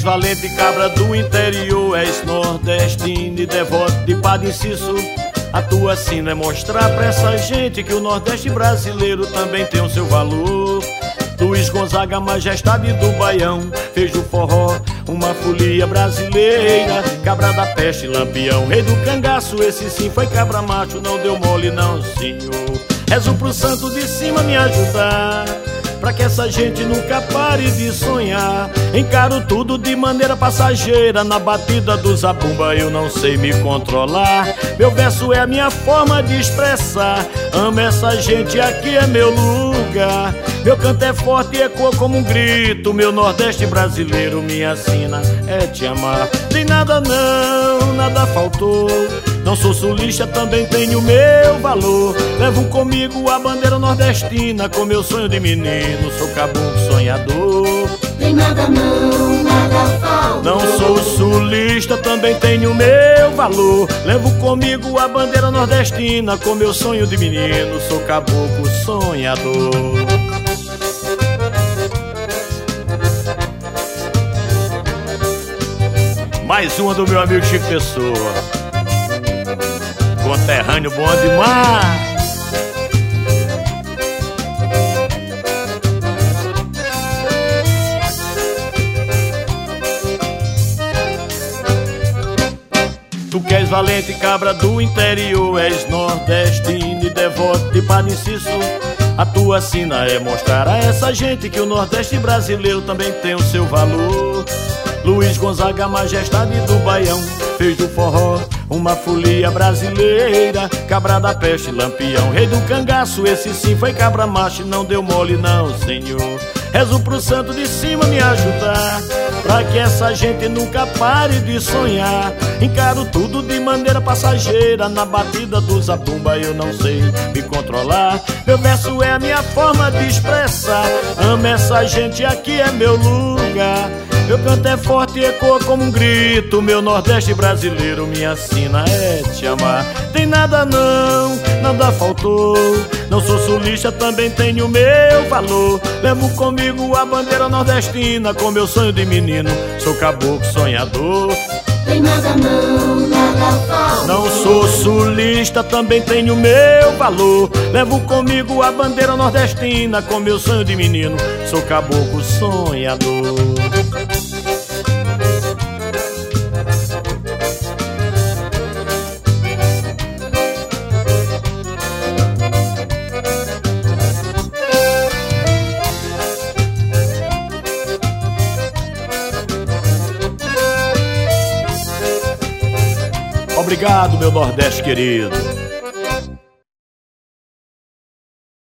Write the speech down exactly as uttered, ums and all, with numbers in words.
és valente cabra do interior, és nordestino e devoto de Padre Inciso. A tua sina é mostrar pra essa gente que o Nordeste brasileiro também tem o seu valor. Luiz Gonzaga, majestade do Baião, fez do forró uma folia brasileira. Cabra da peste, lampião, rei do cangaço, esse sim foi cabra macho, não deu mole não, senhor. Rezo pro santo de cima me ajudar, pra que essa gente nunca pare de sonhar. Encaro tudo de maneira passageira, na batida do zabumba eu não sei me controlar. Meu verso é a minha forma de expressar, amo essa gente, aqui é meu lugar. Meu canto é forte e ecoa como um grito, meu Nordeste brasileiro, minha sina é te amar. Tem nada não, nada faltou, não sou sulista, também tenho meu valor. Levo comigo a bandeira nordestina, com meu sonho de menino, sou caboclo sonhador. Tem nada não, nada faltou. Não sou sulista, também tenho meu valor. Levo comigo a bandeira nordestina, com meu sonho de menino, sou caboclo sonhador. Mais uma do meu amigo Chico Pessoa, conterrâneo bom demais. Tu que és valente cabra do interior, és nordestino e devoto de Padre Inciso. A tua sina é mostrar a essa gente que o Nordeste brasileiro também tem o seu valor. Luiz Gonzaga, majestade do Baião, fez do forró uma folia brasileira. Cabra da peste, lampião, rei do cangaço, esse sim foi cabra macho, não deu mole não, senhor. Rezo pro santo de cima me ajudar, pra que essa gente nunca pare de sonhar. Encaro tudo de maneira passageira, na batida do zabumba eu não sei me controlar. Meu verso é a minha forma de expressar, amo essa gente, aqui é meu lugar. Meu canto é forte e ecoa como um grito, meu Nordeste brasileiro, minha sina é te amar. Tem nada não, nada faltou, não sou sulista, também tenho meu valor. Levo comigo a bandeira nordestina, com meu sonho de menino, sou caboclo sonhador. Tem nada não, nada faltou. Não sou sulista, também tenho meu valor. Levo comigo a bandeira nordestina, com meu sonho de menino, sou caboclo sonhador. Obrigado, meu Nordeste querido.